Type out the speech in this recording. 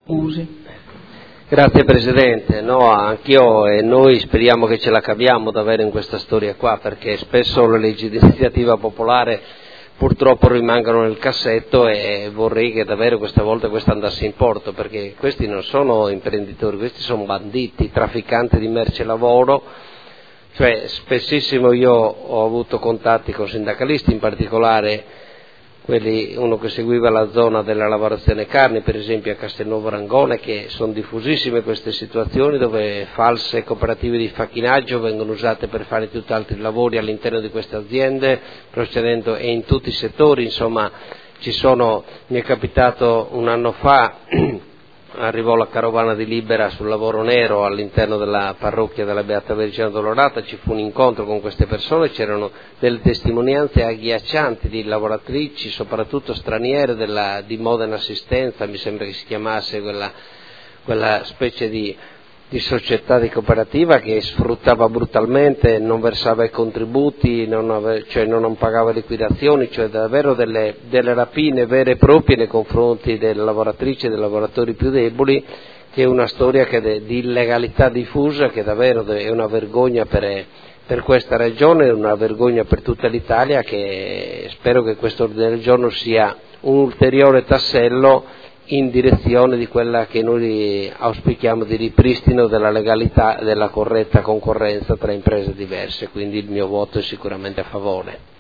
Musi. Grazie Presidente, no, anch'io e noi speriamo che ce la caviamo davvero in questa storia qua, perché spesso le leggi di iniziativa popolare purtroppo rimangono nel cassetto e vorrei che davvero questa volta questo andasse in porto, perché questi non sono imprenditori, questi sono banditi, trafficanti di merce e lavoro. Cioè spessissimo io ho avuto contatti con sindacalisti, in particolare uno che seguiva la zona della lavorazione carni, per esempio a Castelnuovo Rangone, che sono diffusissime queste situazioni dove false cooperative di facchinaggio vengono usate per fare tutt'altri lavori all'interno di queste aziende, procedendo e in tutti i settori, insomma mi è capitato un anno fa arrivò la carovana di Libera sul lavoro nero all'interno della parrocchia della Beata Vergine Addolorata, ci fu un incontro con queste persone, c'erano delle testimonianze agghiaccianti di lavoratrici, soprattutto straniere di Modena Assistenza, mi sembra che si chiamasse quella specie di società di cooperativa che sfruttava brutalmente, non versava i contributi, non pagava liquidazioni, cioè davvero delle rapine vere e proprie nei confronti delle lavoratrici e dei lavoratori più deboli, che è una storia di illegalità diffusa che davvero è una vergogna per questa regione, è una vergogna per tutta l'Italia, che spero che questo ordine del giorno sia un ulteriore tassello in direzione di quella che noi auspichiamo di ripristino della legalità e della corretta concorrenza tra imprese diverse, quindi il mio voto è sicuramente a favore.